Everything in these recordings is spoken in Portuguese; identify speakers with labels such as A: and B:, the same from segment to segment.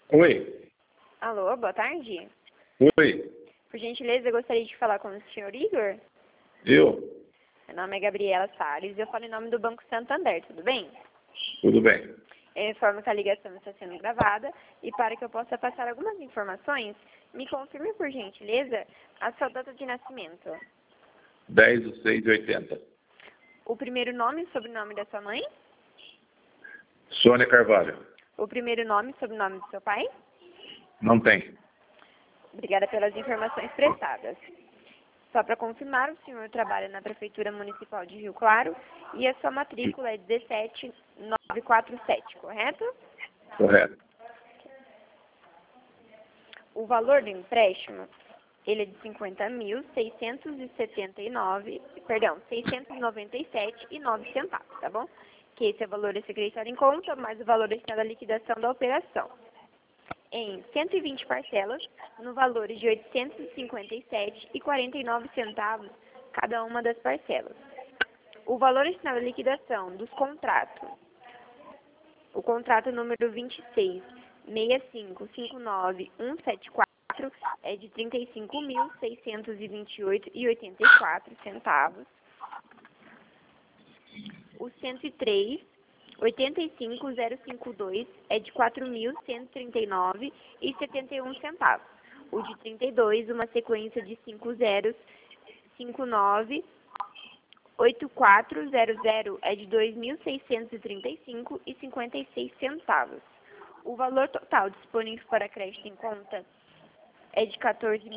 A: Oi.
B: Alô, boa tarde.
A: Oi.
B: Por gentileza, eu gostaria de falar com o senhor Igor.
A: Eu?
B: Meu nome é Gabriela Salles e eu falo em nome do Banco Santander, tudo bem?
A: Tudo bem.
B: Eu informo que a ligação está sendo gravada e para que eu possa passar algumas informações, me confirme, por gentileza, a sua data de nascimento.
A: 10/6/80.
B: O primeiro nome e sobrenome da sua mãe?
A: Sônia Carvalho.
B: O primeiro nome e sobrenome do seu pai?
A: Não tem.
B: Obrigada pelas informações prestadas. Só para confirmar, o senhor trabalha na Prefeitura Municipal de Rio Claro e a sua matrícula é 17947, correto?
A: Correto.
B: O valor do empréstimo, ele é de 697,09 centavos, tá bom? Que esse é o valor a ser acreditado em conta, mais o valor destinado à liquidação da operação. Em 120 parcelas, no valor de R$ 857,49 centavos cada uma das parcelas. O valor destinado à liquidação dos contratos, o contrato número 26.6559174 é de R$ 35.628,84 centavos. O 103.85052 é de R$ 4.139,71 centavos. O de 32, uma sequência de 5 zeros, 598400 é de R$ 2.635,56 centavos. O valor total disponível para crédito em conta é de R$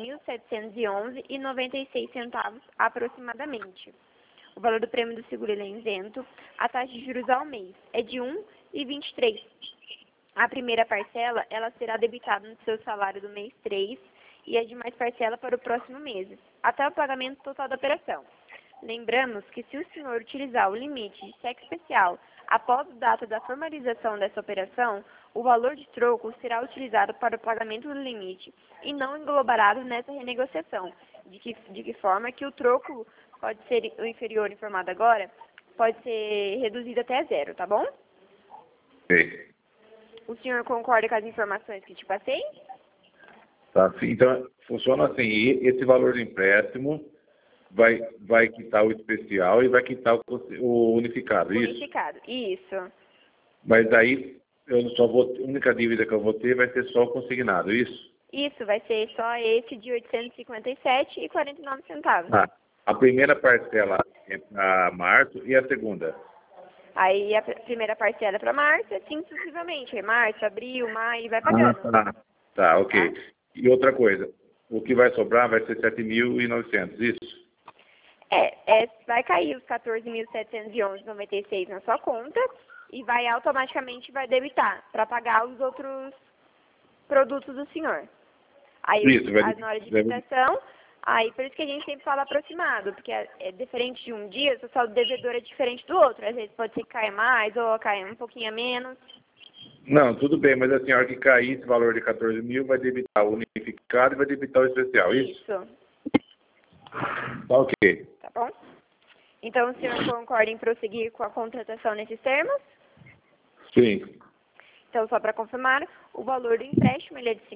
B: 14.711,96 centavos aproximadamente. O valor do prêmio do seguro ele é isento. A taxa de juros ao mês é de 1,23. A primeira parcela ela será debitada no seu salário do mês 3 e a demais parcela para o próximo mês, até o pagamento total da operação. Lembramos que se o senhor utilizar o limite de cheque especial após a data da formalização dessa operação, o valor de troco será utilizado para o pagamento do limite e não englobará nessa renegociação, de que forma que o troco pode ser o inferior informado agora, pode ser reduzido até zero, tá bom?
A: Ok.
B: O senhor concorda com as informações que te passei?
A: Tá, sim. Então, funciona assim. Esse valor de empréstimo vai quitar o especial e vai quitar o unificado, isso?
B: Unificado, isso.
A: Mas daí, eu só vou, a única dívida que eu vou ter vai ser só o consignado, isso?
B: Isso, vai ser só esse de R$ 857,49 centavos.
A: Ah, a primeira parcela é para março e a segunda?
B: Aí a primeira parcela é para março, assim sucessivamente. Março, abril, maio, vai
A: Ah,
B: pagando.
A: tá. Tá, ok.
B: Tá?
A: E outra coisa, o que vai sobrar vai ser 7.900, isso?
B: Vai cair os 14.711,96 na sua conta e vai automaticamente debitar para pagar os outros produtos do senhor. Aí,
A: Isso,
B: na hora de debitação, aí por isso que a gente sempre fala aproximado, porque é diferente de um dia, o seu saldo devedor é diferente do outro. Às vezes pode ser que caia mais ou caia um pouquinho a menos.
A: Não, tudo bem, mas a senhora que cair esse valor de 14 mil vai debitar o unificado e vai debitar o especial, isso?
B: Isso,
A: Tá ok.
B: tá bom? Então, o senhor concorda em prosseguir com a contratação nesses termos?
A: Sim.
B: Então, só para confirmar, o valor do empréstimo ele é de R$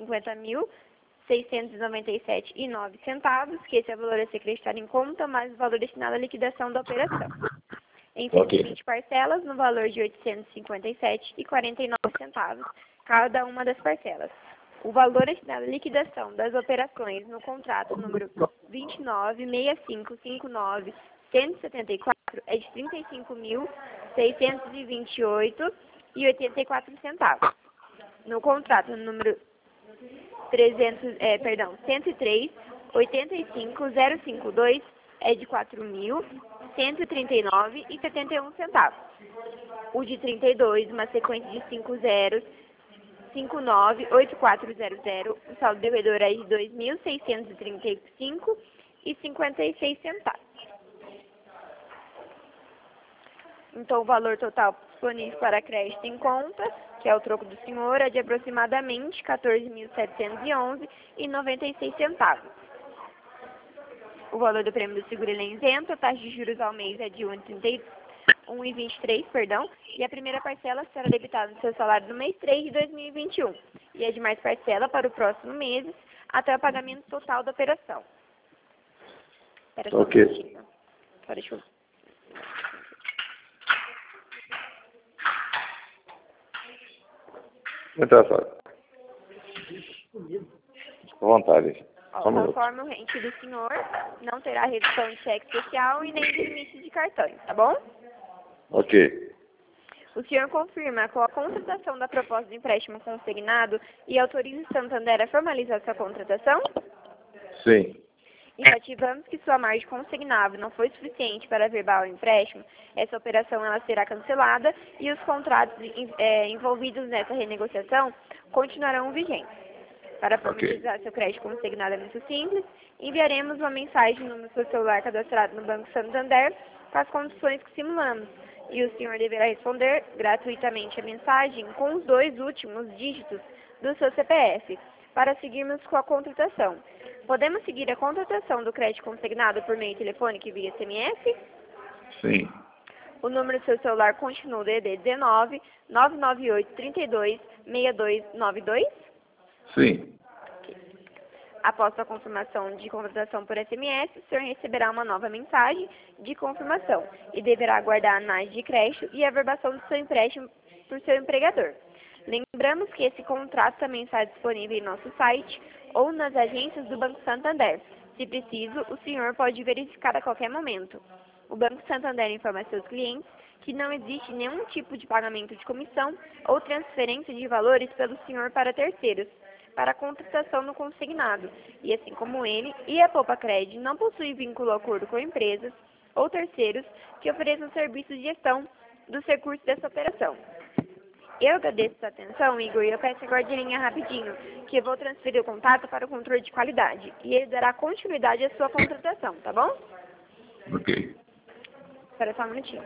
B: 50.697,09 centavos, que esse é o valor a ser acreditado em conta, mais o valor destinado à liquidação da operação. Em 120 parcelas, no valor de R$ 857,49 centavos, cada uma das parcelas. O valor destinado à liquidação das operações no contrato número 29.6559.174 é de R$ 35.628,84 centavos. No contrato número 103.85052 é de R$ 4.139,71 centavos. O de 32, uma sequência de 5 zeros, 598400, o saldo devedor é de R$ 2.635,56 centavos. Então, o valor total disponível para crédito em conta, que é o troco do senhor, é de aproximadamente R$ 14.711,96 centavos. O valor do prêmio do seguro é isento, a taxa de juros ao mês é de 1,33 1,23, perdão, e a primeira parcela será debitada no seu salário do mês 3 de 2021 e a demais parcela para o próximo mês até o pagamento total da operação. Espera só um minutinho. Só deixa eu...
A: Muito engraçado. À vontade.
B: Conforme o rente do senhor, não terá redução de cheque especial e nem de limite de cartões, tá bom?
A: Ok.
B: O senhor confirma com a contratação da proposta de empréstimo consignado e autoriza o Santander a formalizar sua contratação?
A: Sim.
B: Enfativamos que sua margem consignável não foi suficiente para averbar o empréstimo, essa operação ela será cancelada e os contratos envolvidos nessa renegociação continuarão vigentes. Para formalizar seu crédito consignado é muito simples, enviaremos uma mensagem no seu celular cadastrado no Banco Santander com as condições que simulamos e o senhor deverá responder gratuitamente a mensagem com os 2 últimos dígitos do seu CPF para seguirmos com a contratação. Podemos seguir a contratação do crédito consignado por meio telefônico e via SMS?
A: Sim.
B: O número do seu celular continua o DDD 19 998 32 6292?
A: Sim.
B: Após a confirmação de contratação por SMS, o senhor receberá uma nova mensagem de confirmação e deverá aguardar a análise de crédito e a averbação do seu empréstimo por seu empregador. Lembramos que esse contrato também está disponível em nosso site ou nas agências do Banco Santander. Se preciso, o senhor pode verificar a qualquer momento. O Banco Santander informa a seus clientes que não existe nenhum tipo de pagamento de comissão ou transferência de valores pelo senhor para terceiros, para a contratação no consignado, e assim como ele e a Poupa Cred não possui vínculo ou acordo com empresas ou terceiros que ofereçam serviços de gestão dos recursos dessa operação. Eu agradeço sua atenção, Igor, e eu peço agora de linha rapidinho, que eu vou transferir o contato para o controle de qualidade, e ele dará continuidade à sua contratação, tá bom?
A: Ok.
B: Espera só um minutinho.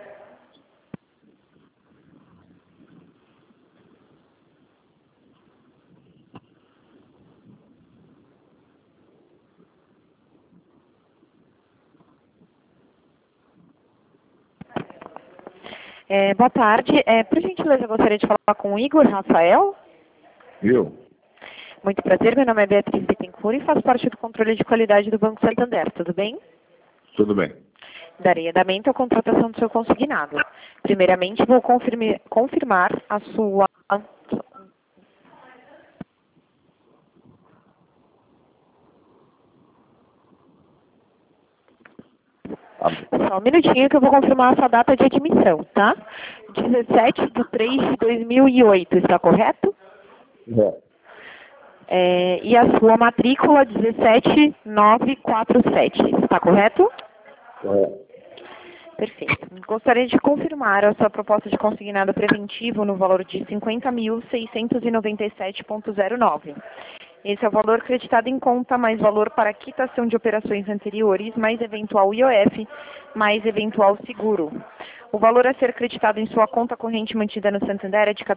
C: Boa tarde. Por gentileza, eu gostaria de falar com o Igor Rafael.
A: Viu?
C: Muito prazer, meu nome é Beatriz Bittencourt e faço parte do controle de qualidade do Banco Santander. Tudo bem?
A: Tudo bem.
C: Darei andamento à contratação do seu consignado. Primeiramente, vou confirmar a sua... Só um minutinho que eu vou confirmar a sua data de admissão, tá? 17/3/2008, está correto? E a sua matrícula 17947, está correto? Perfeito. Gostaria de confirmar a sua proposta de consignado preventivo no valor de 50.697,09. Esse é o valor creditado em conta, mais valor para quitação de operações anteriores, mais eventual IOF, mais eventual seguro. O valor a ser creditado em sua conta corrente mantida no Santander é de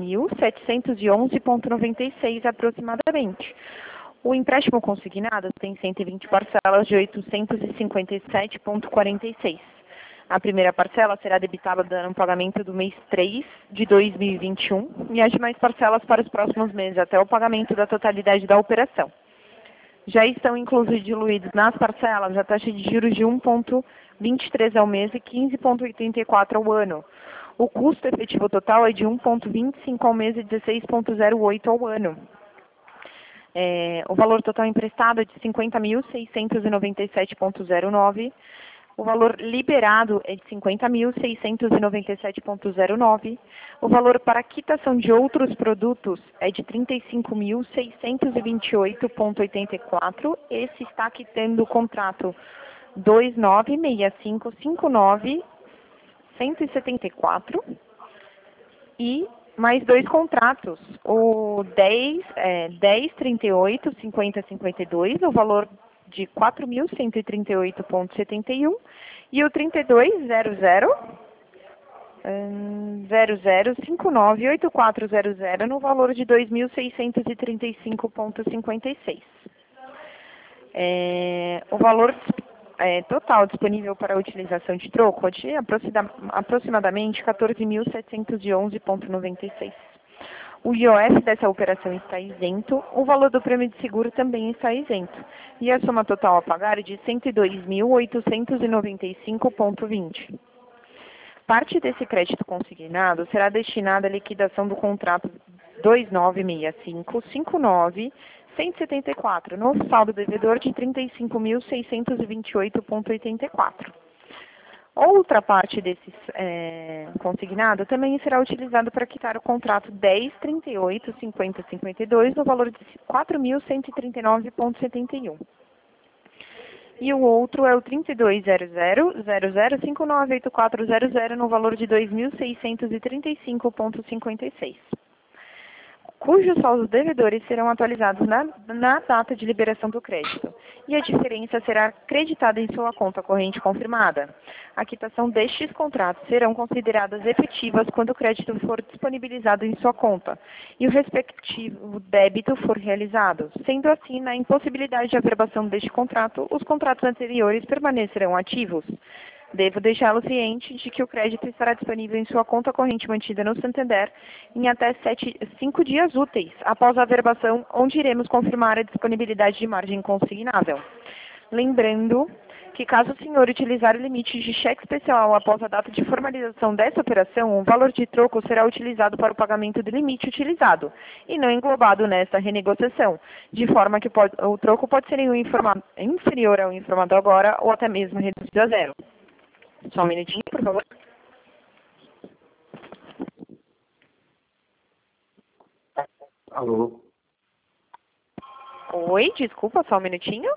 C: 14.711,96 aproximadamente. O empréstimo consignado tem 120 parcelas de 857,46. A primeira parcela será debitada no pagamento do mês 3 de 2021 e as demais parcelas para os próximos meses, até o pagamento da totalidade da operação. Já estão inclusos e diluídos nas parcelas a taxa de juros de 1,23 ao mês e 15,84 ao ano. O custo efetivo total é de 1,25 ao mês e 16,08 ao ano. O valor total emprestado é de 50.697,09. O valor liberado é de 50.697,09. O valor para quitação de outros produtos é de 35.628,84. Esse está quitando o contrato 296559-174 e mais 2 contratos, o 1038-5052, o valor de 4.138,71 e o 3200-00598400 no valor de 2.635,56. O valor total disponível para utilização de troco é de aproximadamente 14.711,96. O IOF dessa operação está isento, o valor do prêmio de seguro também está isento, e a soma total a pagar é de 102.895,20. Parte desse crédito consignado será destinada à liquidação do contrato 2965-59-174, no saldo devedor de 35.628,84. Outra parte desse consignado também será utilizado para quitar o contrato 1038-5052 no valor de 4.139,71. E o outro é o 320000598400 no valor de 2.635,56. Cujos saldos devedores serão atualizados na data de liberação do crédito, e a diferença será creditada em sua conta corrente confirmada. A quitação destes contratos serão consideradas efetivas quando o crédito for disponibilizado em sua conta e o respectivo débito for realizado. Sendo assim, na impossibilidade de averbação deste contrato, os contratos anteriores permanecerão ativos. Devo deixá-lo ciente de que o crédito estará disponível em sua conta corrente mantida no Santander em até 5 dias úteis após a averbação, onde iremos confirmar a disponibilidade de margem consignável. Lembrando que, caso o senhor utilizar o limite de cheque especial após a data de formalização dessa operação, o valor de troco será utilizado para o pagamento do limite utilizado e não englobado nesta renegociação, de forma que o troco pode ser inferior ao informado agora ou até mesmo reduzido a zero. Só um minutinho, por favor.
A: Alô?
C: Oi, desculpa, só um minutinho.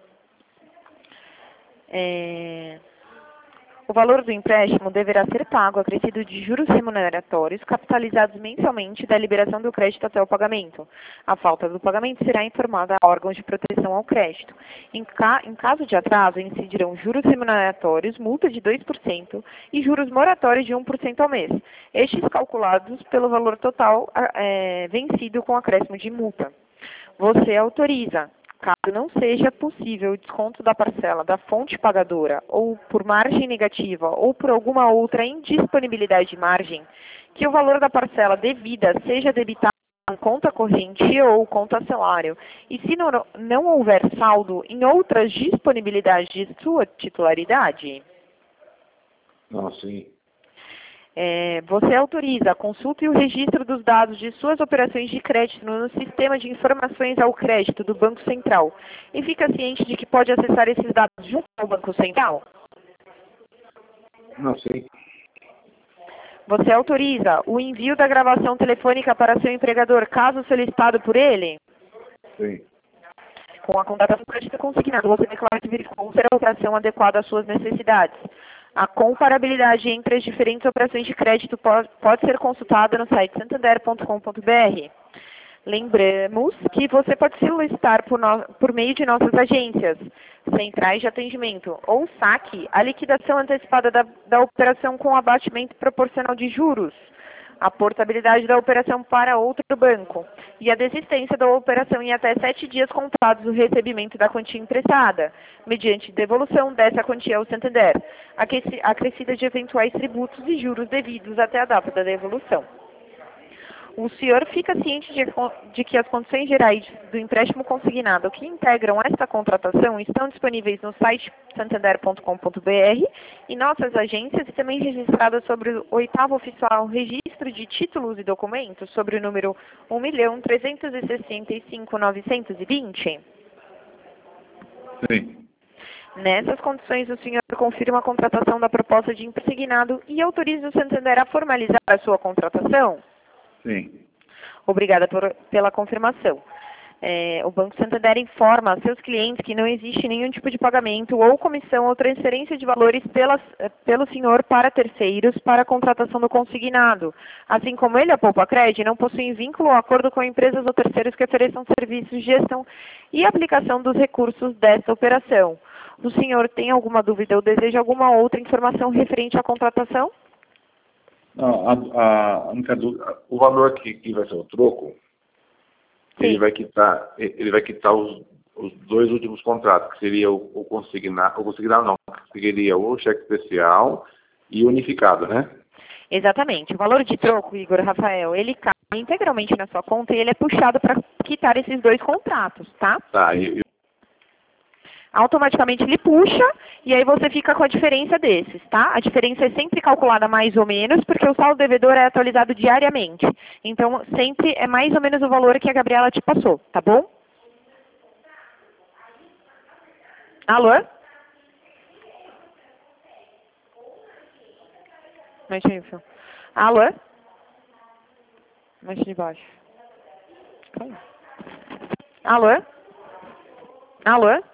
C: O valor do empréstimo deverá ser pago acrescido de juros remuneratórios capitalizados mensalmente da liberação do crédito até o pagamento. A falta do pagamento será informada a órgãos de proteção ao crédito. Em caso de atraso, incidirão juros remuneratórios, multa de 2% e juros moratórios de 1% ao mês. Estes calculados pelo valor total vencido com acréscimo de multa. Você autoriza, caso não seja possível o desconto da parcela da fonte pagadora, ou por margem negativa, ou por alguma outra indisponibilidade de margem, que o valor da parcela devida seja debitado em conta corrente ou conta salário, e se não houver saldo em outras disponibilidades de sua titularidade.
A: Não, sim.
C: Você autoriza a consulta e o registro dos dados de suas operações de crédito no sistema de informações ao crédito do Banco Central e fica ciente de que pode acessar esses dados junto ao Banco Central?
A: Não, sim.
C: Você autoriza o envio da gravação telefônica para seu empregador, caso solicitado por ele?
A: Sim.
C: Com a contratação do crédito consignado, você declara que verificou ser a operação adequada às suas necessidades. A comparabilidade entre as diferentes operações de crédito pode ser consultada no site santander.com.br. Lembramos que você pode solicitar por meio de nossas agências, centrais de atendimento ou saque, a liquidação antecipada da operação com abatimento proporcional de juros, a portabilidade da operação para outro banco e a desistência da operação em até 7 dias contados do recebimento da quantia emprestada, mediante devolução dessa quantia ao Santander, acrescida de eventuais tributos e juros devidos até a data da devolução. O senhor fica ciente de que as condições gerais do empréstimo consignado que integram esta contratação estão disponíveis no site santander.com.br e nossas agências, e também registradas sobre o 8º oficial registro de títulos e documentos sobre o número 1.365.920?
A: Sim.
C: Nessas condições, o senhor confirma a contratação da proposta de consignado e autoriza o Santander a formalizar a sua contratação?
A: Sim.
C: Obrigada pela confirmação. O Banco Santander informa a seus clientes que não existe nenhum tipo de pagamento ou comissão ou transferência de valores pelo senhor para terceiros para a contratação do consignado. Assim como ele, a Poupacred, não possui vínculo ou acordo com empresas ou terceiros que ofereçam serviços de gestão e aplicação dos recursos desta operação. O senhor tem alguma dúvida ou deseja alguma outra informação referente à contratação?
A: Não, a única dúvida, o valor que vai ser o troco, ele vai quitar os 2 últimos contratos, que seria o consignado não, Seria o cheque especial e unificado, né?
C: Exatamente. O valor de troco, Igor, Rafael, ele cai integralmente na sua conta e ele é puxado para quitar esses dois contratos, tá?
A: Tá,
C: Automaticamente ele puxa e aí você fica com a diferença desses, tá? A diferença é sempre calculada mais ou menos, porque o saldo devedor é atualizado diariamente. Então, sempre é mais ou menos o valor que a Gabriela te passou, tá bom? Alô? Mexe aí, Fio. Alô? Mexe de baixo. Alô? Alô?